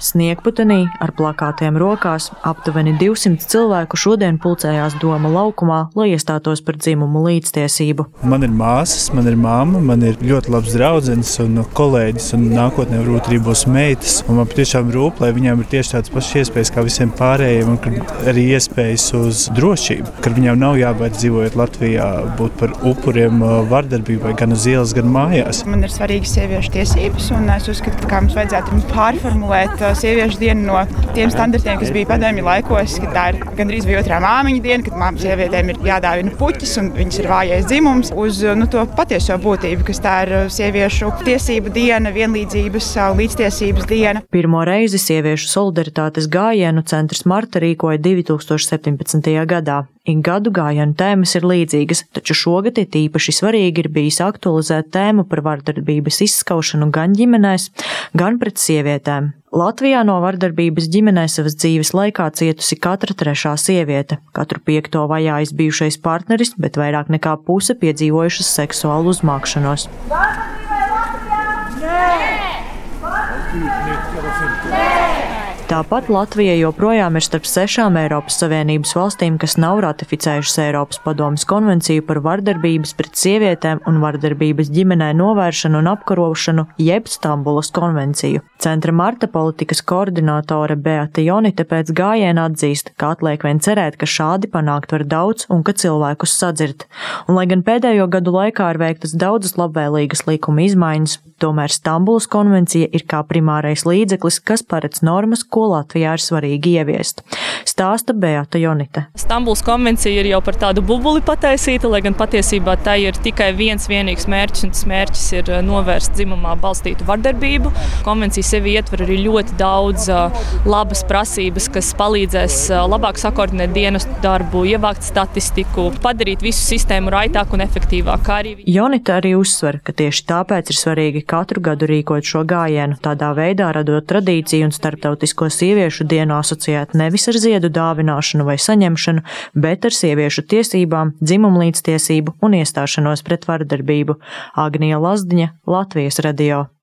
Sniegputenī ar plakātiem rokās aptuveni 200 cilvēku šodien pulcējās Doma laukumā, lai iestātos par dzimumu līdztiesību. Man ir māsas, man ir mamma, man ir ļoti labs draudzenes un kolēģis, un nākotnē varbūt arī būs meitas. Un man patiešām rūp, lai viņām ir tieši tādas pašas iespējas kā visiem pārējiem, un arī iespējas uz drošību, ka viņām nav jābaid dzīvojot Latvijā būt par upuriem vardarbībai gan uz ielas, gan mājās. Man ir svarīgas sieviešu tiesības, un es uzskatu, ka mums vajadzētu pārformulēt sieviešu dienu no tiem standartiem, kas bija padomju laikos, kad tā ir gandrīz vai otrā māmiņa diena, kad sievietēm ir jādāvina puķis un viņas ir vājais dzimums, uz to patieso būtību, kas tā ir sieviešu tiesību diena, vienlīdzības, līdztiesības diena. Pirmo reizi sieviešu solidaritātes gājienu centrs Marta rīkoja 2017. gadā. Ik gadu gājienu tēmas ir līdzīgas, taču šogad īpaši svarīgi ir bijis aktualizēt tēmu par vardarbības izskaušanu gan ģimenēs, gan pret sievietēm. Latvijā no vardarbības ģimenē savas dzīves laikā cietusi katra trešā sieviete. Katru 5. vajājis bijušais partneris, bet vairāk nekā puse piedzīvojušas seksuālu uzmākšanos. Tāpat Latvija joprojām ir starp 6 Eiropas Savienības valstīm, kas nav ratificējušas Eiropas padomes konvenciju par vardarbības pret sievietēm un vardarbības ģimenē novēršanu un apkarošanu, jeb Stambulas konvenciju. Centra Marta politikas koordinātore Beata Jonite pēc gājiena atzīst, ka atliek vien cerēt, ka šādi panākt var daudz un ka cilvēkus sadzird. Un lai gan pēdējo gadu laikā ir veiktas daudzas labvēlīgas likuma izmaiņas, tomēr Stambulas konvencija ir kā primārais līdzeklis, kas paredz normas, ko Latvijā ir svarīgi ieviest. Stāsta Beata Jonite. Stambulas konvencija ir jau par tādu bubuli pataisīta, lai gan patiesībā tā ir tikai viens vienīgs mērķis, un tas mērķis ir novērst dzimumā balstītu vardarbību. Konvencija sevi ietver arī ļoti daudz labas prasības, kas palīdzēs labāk sakoordinēt dienestu darbu, ievākt statistiku, padarīt visu sistēmu raitāku un efektīvāku. Jonite arī uzsver, ka tieši tāpēc ir svarīgi katru gadu rīkot šo gājienu, tādā veidā radot tradīciju un starptautisko sieviešu dienu asociēt nevis ar ziedu dāvināšanu vai saņemšanu, bet ar sieviešu tiesībām, dzimumlīdztiesību un iestāšanos pret vardarbību. Agnija Lazdiņa, Latvijas radio.